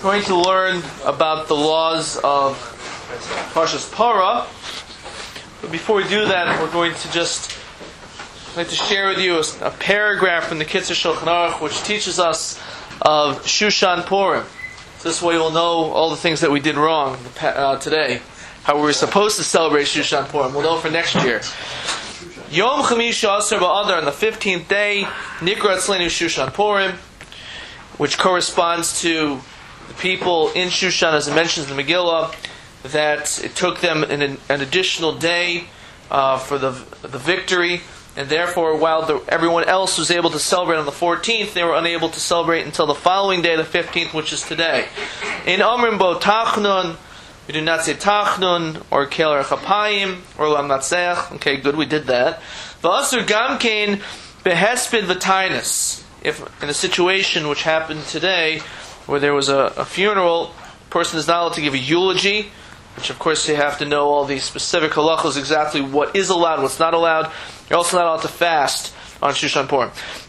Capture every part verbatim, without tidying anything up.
going to learn about the laws of Parshas Parah. But before we do that, we're going to just I'd like to share with you a, a paragraph from the Kitzur Shulchan Aruch which teaches us of Shushan Purim. So this way we'll know all the things that we did wrong uh, today, how we were supposed to celebrate Shushan Purim. We'll know for next year. Yom Chamisha Asar Ba'adar, on the fifteenth day, Nikra Atzlenu Shushan Purim, which corresponds to the people in Shushan, as it mentions in the Megillah, that it took them an, an additional day uh, for the the victory, and therefore, while the, everyone else was able to celebrate on the fourteenth, they were unable to celebrate until the following day, the fifteenth, which is today. In Amrim Bo Tachnun, we do not say Tachnun, or Keler Chapayim, or Lam Natsech. Okay, good, we did that. V'asur Gamkein Behespid V'tainus. If in a situation which happened today, where there was a, a funeral, a person is not allowed to give a eulogy, which of course you have to know all the specific halachos, exactly what is allowed, what's not allowed. You're also not allowed to fast on Shushan Purim.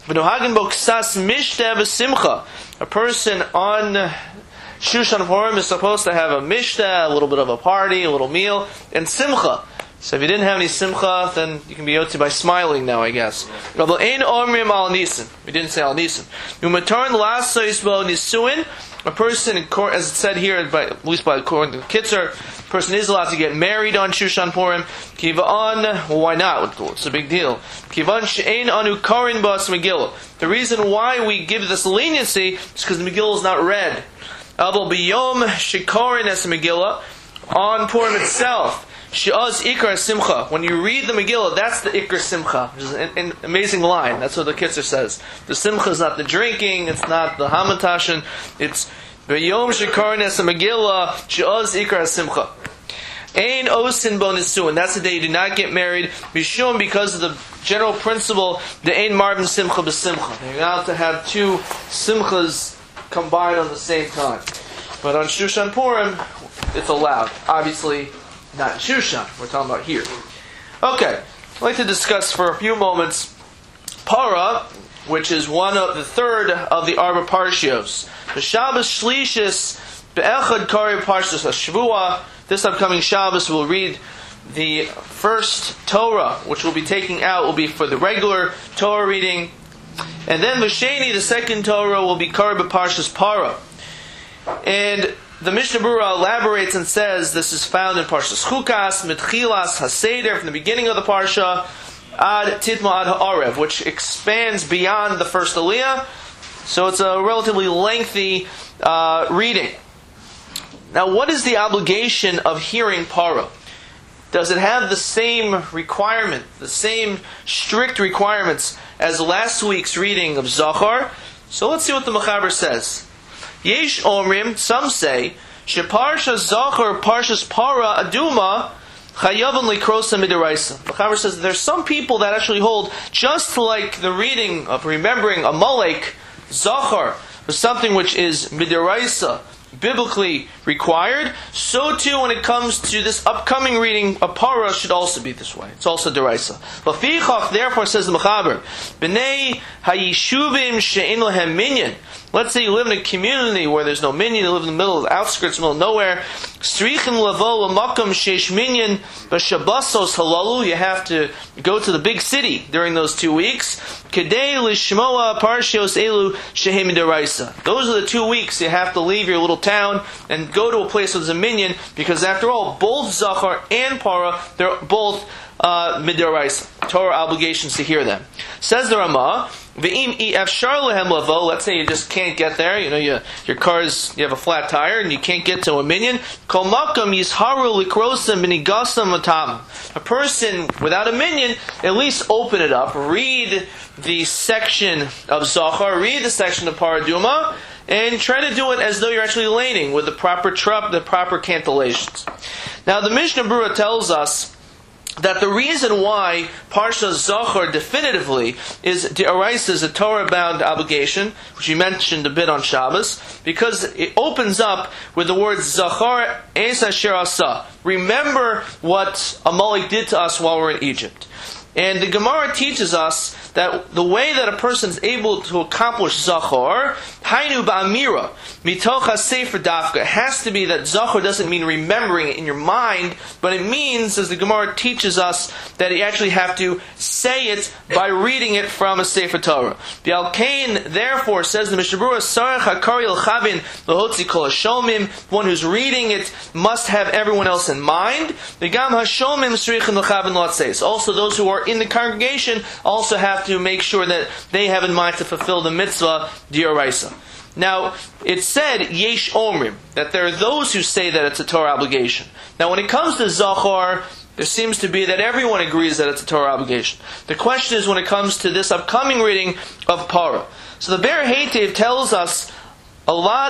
A person on Shushan Purim is supposed to have a mishta, a little bit of a party, a little meal, and simcha. So if you didn't have any simcha, then you can be yotzi by smiling now, I guess. We didn't say al nisim. A person, as it said here, by, at least by according to the Kitzur, a person is allowed to get married on Shushan Purim. Kiva'an, well, why not? It's a big deal. Kivan she'ein anu karin bas Megillah. The reason why we give this leniency is because the Megillah is not read. Abel biyom shekarin es Megillah, on Purim itself. She'az ikar simcha. When you read the Megillah, that's the ikar simcha, which is an, an amazing line. That's what the Kitzur says. The simcha is not the drinking, it's not the hamantashen, it's b'yom shekarin es Megillah, she'az ikar simcha. Ein osin bo nisuin. That's the day you do not get married. Bishum, because of the general principle, the ein marvin simcha b'simcha. You're not allowed to have two simchas combined on the same time. But on Shushan Purim, it's allowed. Obviously, not in Shushan. We're talking about here. Okay, I'd like to discuss for a few moments Parah, which is one of the third of the Arba Parshios. The Shabbos Shlishis Be'echad Kari Parshas HaShavua. This upcoming Shabbos we'll read the first Torah, which we'll be taking out, will be for the regular Torah reading. And then V'sheni, the second Torah, will be Kari Parshas Parah. And the Mishnah Berurah elaborates and says this is found in Parshas Chukas, Mitchilas HaSeder, from the beginning of the Parsha, Ad Titma Ad Ha'arev, which expands beyond the first Aliyah. So it's a relatively lengthy uh, reading. Now, what is the obligation of hearing Parah? Does it have the same requirement, the same strict requirements as last week's reading of Zachar? So let's see what the Mechaber says. Yesh Omrim, some say, Sheparsha Zachar Parshas Parah Aduma Chayavan Likrosa Midiraisa. Mechaber says there's some people that actually hold, just like the reading of remembering Amalek, Zachar was something which is Midiraisa, biblically required, so too when it comes to this upcoming reading, a Parah should also be this way. It's also deraisa. Lafichach, therefore, says the Mechaber, B'nei hayishuvim she'in lehem minyan. Let's say you live in a community where there's no minyan, you live in the middle of the outskirts, middle of nowhere. Strichim lavo l'makam sheish minyan b'shabbasos halalu. You have to go to the big city during those two weeks. Kedei lishmoa parshios elu shehem deraisa. Those are the two weeks you have to leave your little town and go to a place with a minyan, because after all, both Zachar and Parah, they're both uh, midiraisa, Torah obligations to hear them. Says the Ramah, V'im efshar lehem lavo. Let's say you just can't get there. You know, you, your car's, you have a flat tire and you can't get to a minyan. Kol makam yisharu likrosim b'nigasam matam. A person without a minyan, at least open it up, read the section of Zachar, read the section of Paraduma, and try to do it as though you're actually laning with the proper trup, the proper cantillations. Now, the Mishnah Berurah tells us that the reason why Parsha Zachar definitively is D'Oraisa, is a Torah-bound obligation, which we mentioned a bit on Shabbos, because it opens up with the words Zachar es asher asa. Remember what Amalek did to us while we were in Egypt. And the Gemara teaches us that the way that a person is able to accomplish Zachor, Hainu Ba'amira, Mitocha Sefer Dafka, it has to be that Zachor doesn't mean remembering it in your mind, but it means, as the Gemara teaches us, that you actually have to say it by reading it from a Sefer Torah. The Al-Kain, therefore, says the Mishnah Berurah, Sarech HaKari L'Chavin L'Hotzi Kol HaShomim, one who's reading it must have everyone else in mind. The Gam HaShomim S'richin L'Chavin L'Atzeis. Also, those who are in the congregation also have to make sure that they have in mind to fulfill the mitzvah D'Oraisa. Now, it said, Yesh Omrim, that there are those who say that it's a Torah obligation. Now, when it comes to Zachor, there seems to be that everyone agrees that it's a Torah obligation. The question is when it comes to this upcoming reading of Parah. So the Ber Heitev tells us a lot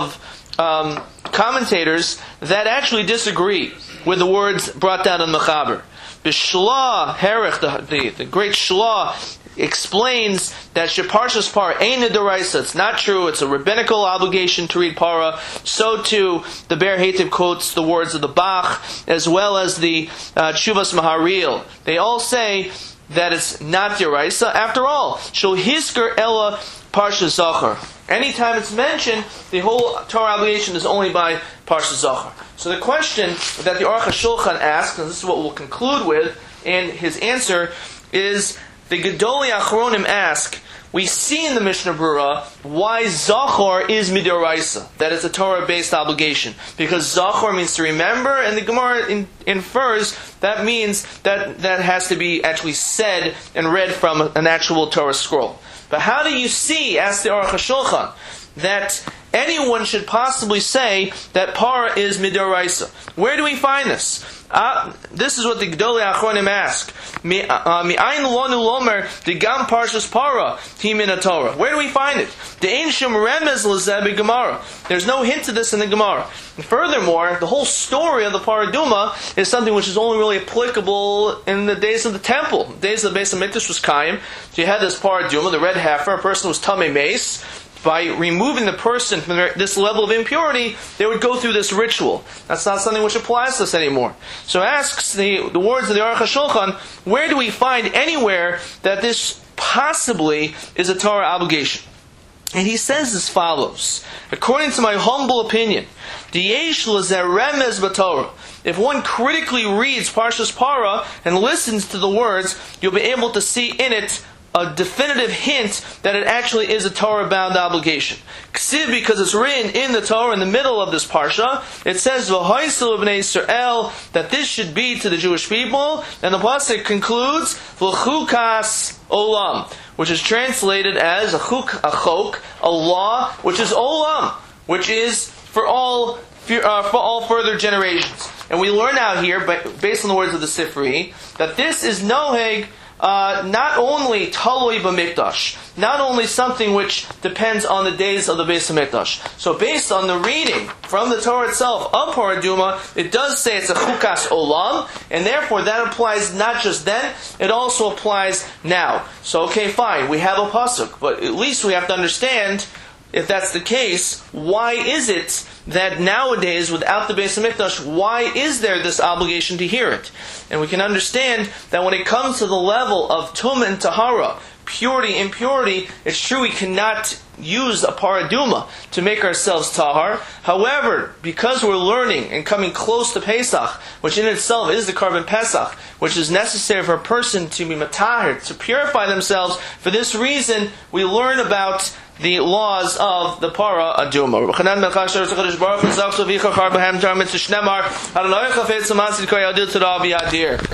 of um, commentators that actually disagree with the words brought down in Mechaber. The Shlah Herich, the, the, the great Shlah, explains that Sheparshas Parah ain't a deraisa. It's not true. It's a rabbinical obligation to read Parah. So too, the Ber Heitev quotes the words of the Bach, as well as the uh, Tshuvas Maharil. They all say that it's not deraisa. After all, Shel Hisker Ella Parshas Zachor. Anytime it's mentioned, the whole Torah obligation is only by Parshas Zachor. So the question that the Aruch HaShulchan asks, and this is what we'll conclude with, and his answer is, the Gedolei Achronim ask, we see in the Mishnah Berurah why Zachor is midoraisa, that it's a Torah-based obligation. Because Zachor means to remember, and the Gemara in, infers that means that that has to be actually said and read from an actual Torah scroll. But how do you see, ask the Aruch HaShulchan, that anyone should possibly say that Parah is midoraisa? Where do we find this? Uh, this is what the Gedolei Achronim ask. Mi'ayin lonu lomer degam parshas Parah himin Torah. Where do we find it? De'ein shum remez l'zeh b'Gemara. There's no hint to this in the Gemara. And furthermore, the whole story of the Parah Duma is something which is only really applicable in the days of the temple. The days of the Beis HaMikdash was Kaim. So you had this Parah Duma, the red heifer, a person was Tamei Meis. By removing the person from this level of impurity, they would go through this ritual. That's not something which applies to us anymore. So asks the, the words of the Aruch HaShulchan, where do we find anywhere that this possibly is a Torah obligation? And he says as follows, according to my humble opinion, Diyesh l'zeh remez b'Torah. If one critically reads Parshas Parah and listens to the words, you'll be able to see in it a definitive hint that it actually is a Torah-bound obligation. Ksiv, because it's written in the Torah in the middle of this parsha, it says V'hoisel b'nei Yisrael, that this should be to the Jewish people, and the pasuk concludes V'chukas olam, which is translated as a chuk, a chok, a law, which is olam, which is for all uh, for all further generations. And we learn out here, based on the words of the Sifri, that this is noheg. Uh, not only taloi b'mikdash, not only something which depends on the days of the Beis HaMikdash. So based on the reading from the Torah itself of Parah Duma, it does say it's a chukas olam, and therefore that applies not just then, it also applies now. So okay, fine, we have a pasuk, but at least we have to understand, if that's the case, why is it that nowadays, without the Beis HaMikdash, why is there this obligation to hear it? And we can understand that when it comes to the level of tum and tahara, purity, impurity, it's true we cannot use a Parah Duma to make ourselves tahar. However, because we're learning and coming close to Pesach, which in itself is the Karban Pesach, which is necessary for a person to be matahir, to purify themselves, for this reason, we learn about the laws of the Parah Aduma.